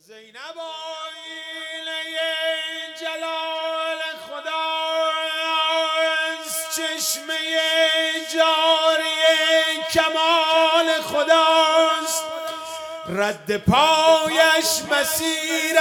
زینب آینه جلال خداست، چشمه جاری کمال خداست، رد پایش مسیر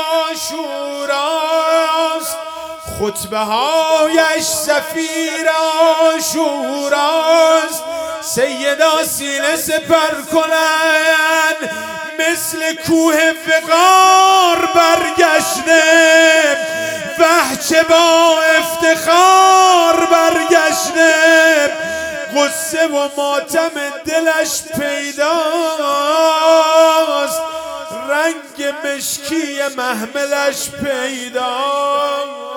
عاشوراست، خطبه هایش سفیر عاشوراست. سیدا سینه سپر کنن مثل کوه وقار برگشته، وحچه با افتخار برگشته، غصه و ماتم دلش پیداست، رنگ مشکی محملش پیداست.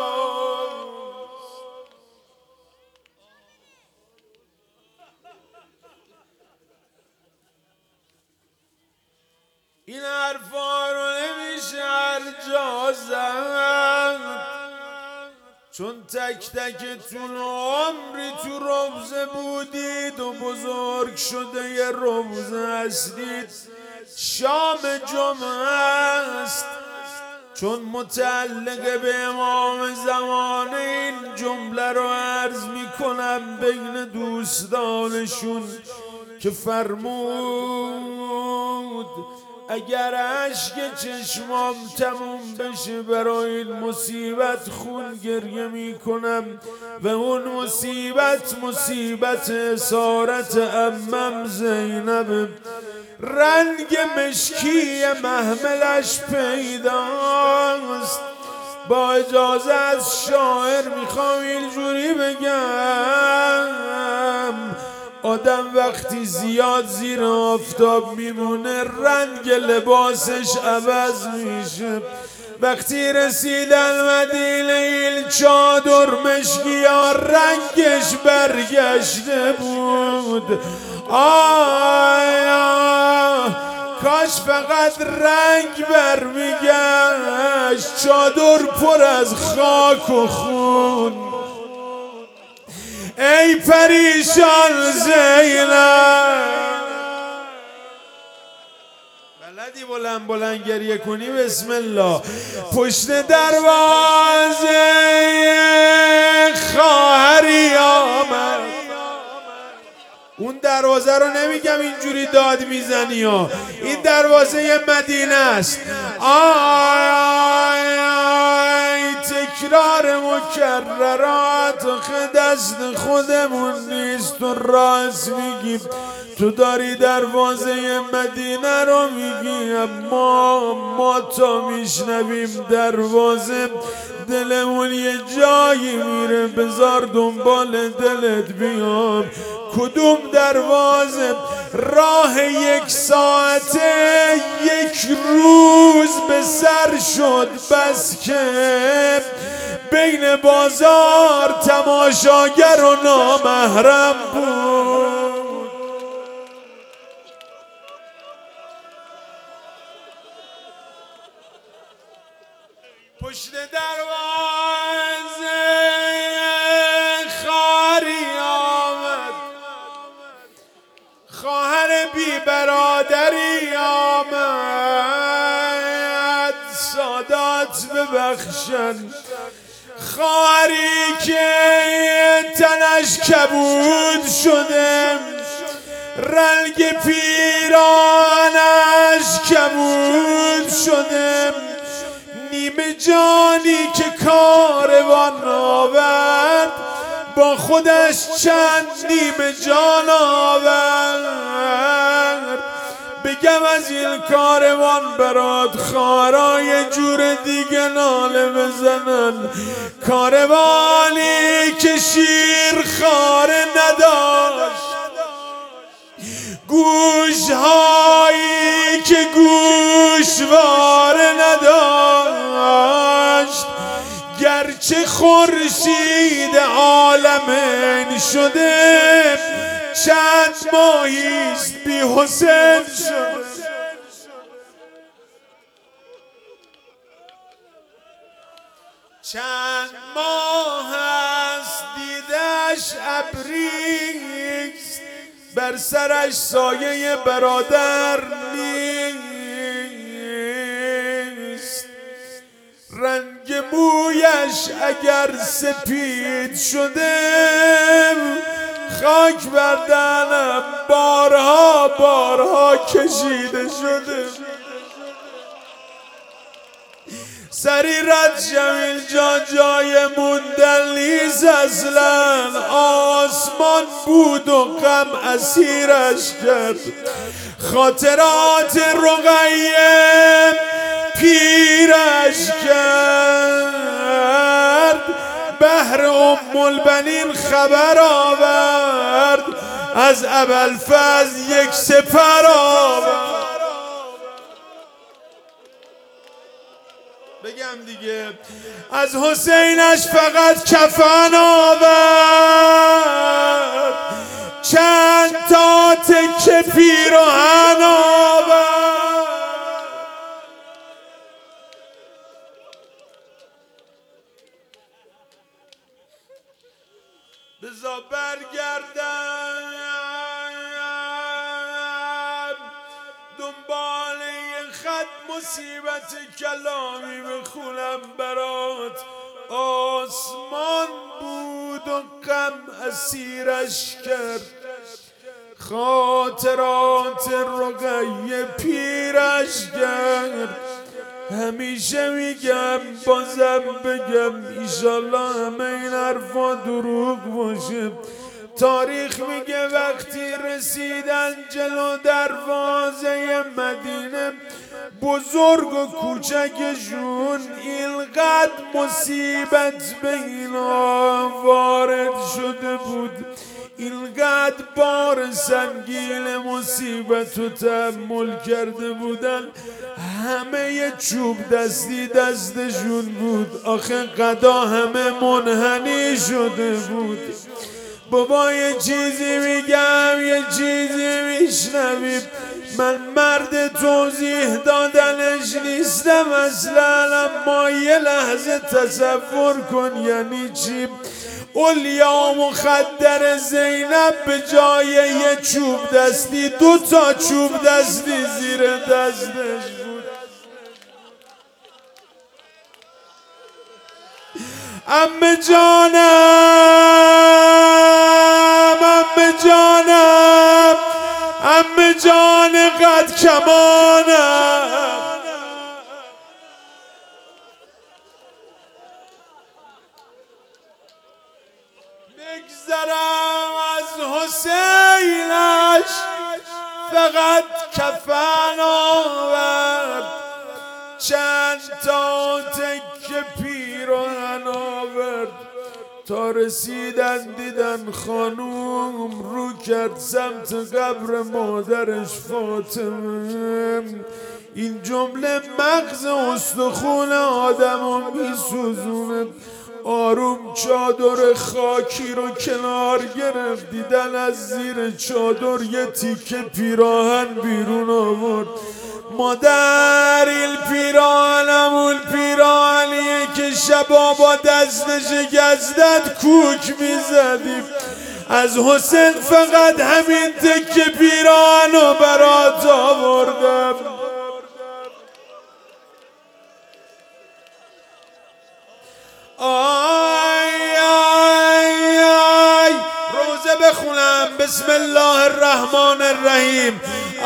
این حرفا رو نمیشه هر جا زد، چون تک تکتون عمری تو روزه بودید و بزرگ شده یه روزه هستید. شام جمعه است، چون متعلق به امام زمان این جمله رو عرض میکنم بین دوستانشون که فرمود اگر اشک چشمام تموم بشه برای این مصیبت خون گریه میکنم و اون مصیبت اسارت عمم زینب، رنگ مشکی محملش پیداست. با اجازه از شاعر میخوام اینجوری بگم، آدم وقتی زیاد زیر آفتاب میمونه رنگ لباسش عوض میشه. وقتی رسیدن مدینه این چادر مشکی ها رنگش برگشته بود. آیا کاش فقط رنگ برمیگشت، چادر پر از خاک و خون. ای پریشان زینب، بلدی بلند بلند گریه کنی؟ بسم الله. پشت دروازه خواهری آمد، اون دروازه رو نمیگم اینجوری داد میزنی ها، این دروازه مدینه است. آی تکرار مکررات دست خودمون نیست، تو راست میگی، تو داری دروازه مدینه رو میگی، اما ما تا میشنویم دروازه دلمون یه جایی میره. بذار دنبال دلت بیام. کدوم دروازه؟ راه یک ساعته یک روز به سر شد، بس که بین بازار تماشاگر و نامحرم بود. پشت دروازه خواهری آمد، خواهر بی برادری آمد، سادات ببخشن، خواهری که تنش کبود شده، رنگ پیرانش کبود شده، نیمه جانی که کاروان آورد با خودش چند نیمه جان آورد. بگم از این کاروان برات خارای جور دیگه ناله بزنن، کاروانی که شیر خاره نداشت، گوشهایی که گوشواره نداشت، گرچه خورشید عالمین شده چند ماهیست بی حسین شده. چند ماه هست دیدش ابریست، بر سرش سایه برادر نیست. رویش اگر سپید شده، خاک بر دهنم بارها بارها کشیده شده. سری رد جمیل جا جای موندن نیست اصلا، آسمان بود و غم اسیرش کرد. خاطرات رقیه پیرش کرد، بحر ام البنین خبر آورد، از ابوالفضل یک سپر آورد. بگم دیگه، از حسینش فقط کفن آورد، چند تا تکه پیراهن آورد. بذار برگردم دنبال یه خط مصیبت کلامی بخونم برات. آسمان بود و غم اسیرش کرد، خاطرات رقیه پیرش کرد. همیشه میگم بازم بگم، ایشالله همه این حرفا دروغ باشه. تاریخ میگه وقتی رسیدن جلو دروازه مدینه، بزرگ و کوچکشون اینقدر مصیبت به اینا وارد شده بود، اینقدر بار سنگین مصیبت رو تحمل کرده بودن، همه یه چوب دستی دستشون بود. آخه قضا همه منحنی شده بود. بابا یه چیزی میگم یه چیزی میشنویم، من مرد توضیح دادنش نیستم اصلا، اما یه لحظه تصور کن یعنی چی. اولیا مخدر زینب به جای یه چوب دستی 2 تا چوب دستی زیر دستش بود. عمه جانم، عمه جانم، عمه جان قد کمانم. بگذرم از حسینش فقط کفن آورد، چند تا تکه پیراهن آورد. تا رسیدن دیدن خانوم رو کرد سمت قبر مادرش فاطمه. این جمله مغز استخون آدمو میسوزونه. آروم چادر خاکی رو کنار گرفت، دیدن از زیر چادر یه تیکه پیراهن بیرون آورد. مادر این پیراهن همون پیراهنیه که شبا با دستش گزدت کوک میزدیم. از حسین فقط همین تکه پیراهن رو برات آوردم. آی آی آی، روزه بخونم بسم الله الرحمن الرحیم.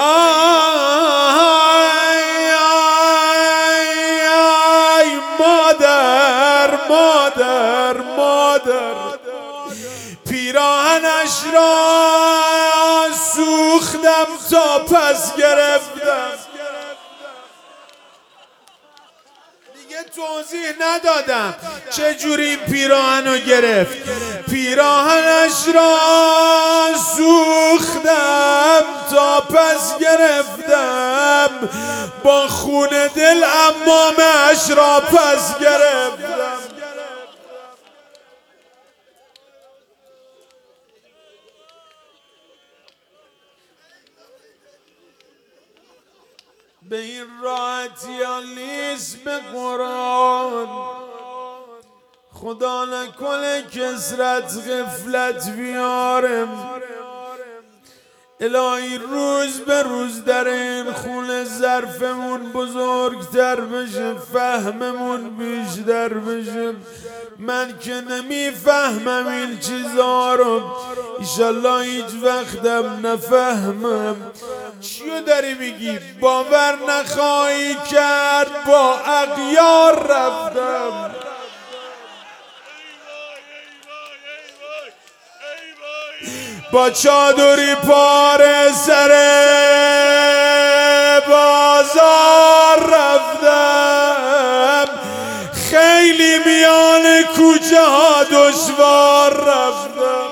آی آی آی، مادر مادر مادر، پیراهنش را سوختم تا پس گرفتم. توضیح ندادم چجوری این پیراهن رو گرفت. پیراهنش را سوختم تا پس گرفتم، با خون دل عمامش را پس گرفتم. به این راحتی ها نیست به قرآن. خدا نکنه کسرت غفلت بیارم. الهی روز به روز در این خونه ظرفمون بزرگتر بشه، فهممون بیشتر بشه. من که نمیفهمم این چیزا رو، ایشالله هیچ وقتم نفهمم. چیو داری میگی؟ باور نخواهی کرد با اغیار رفتم. با چادری پاره سر بازار رفتم، خیلی میان کوچه ها دشوار رفتم.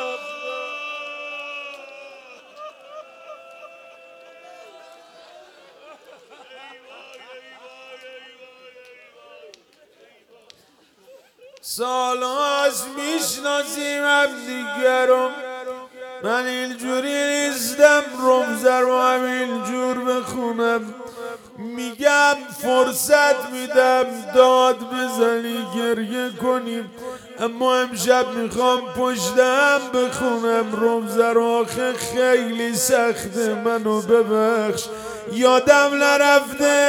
سالهاست میشناسیم همدیگرم، من اینجوری نیستم رمزه رو همینجور بخونم. میگم فرصت میدم داد بزنی گریه کنیم، اما امشب میخوام پشتم بخونم رمزه رو. آخه خیلی سخته، منو ببخش. یادم نرفته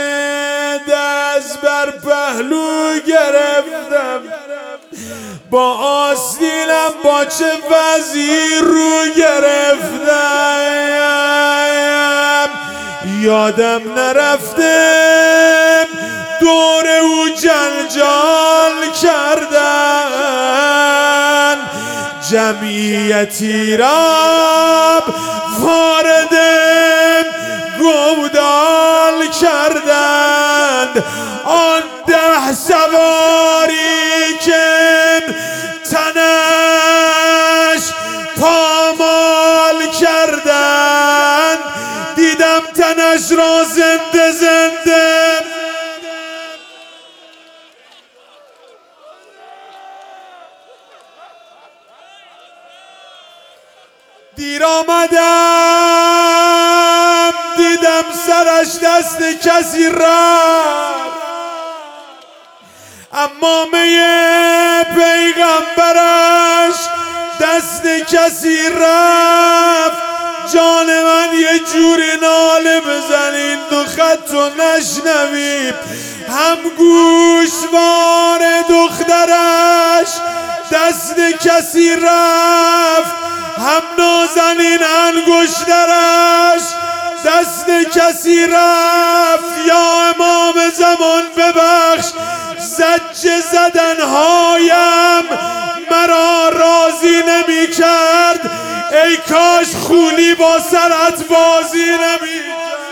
دست بر پهلو گرفتم، با آستینم با چه وضعی رو گرفتم. یادم نرفته دور او جنجال کردن، جمعیتی را وارد گودال کردند. آن 10 سواری که تنش پامال کردند، دیدم تنش را زنده زنده دیر آمدم، دیدم سرش دست کسی رفت، امامه پیغمبرش دست کسی رفت. جان من یه جوری ناله بزنین دو خطو نشنویم، هم گوشوار دخترش دست کسی رفت، هم نازنین انگشترش دست کسی رفت. یا امام زمان ببخش، زجه زدنهایم مرا راضی نمی کرد، ای کاش خونی با سرت بازی نمی کرد.